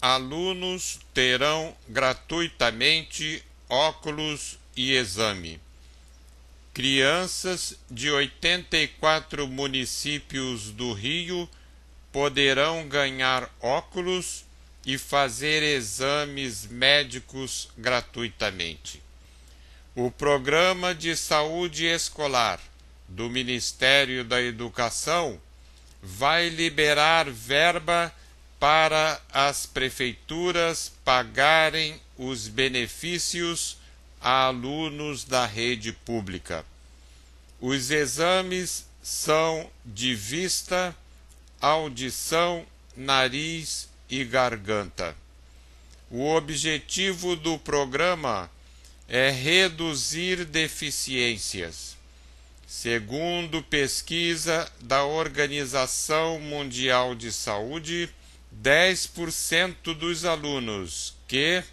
alunos terão gratuitamente óculos e exame. Crianças de 84 municípios do Rio poderão ganhar óculos e fazer exames médicos gratuitamente. O Programa de Saúde Escolar do Ministério da Educação vai liberar verba para as prefeituras pagarem os benefícios a alunos da rede pública. Os exames são de vista, audição, nariz e garganta. O objetivo do programa é reduzir deficiências. Segundo pesquisa da Organização Mundial de Saúde, 10% dos alunos que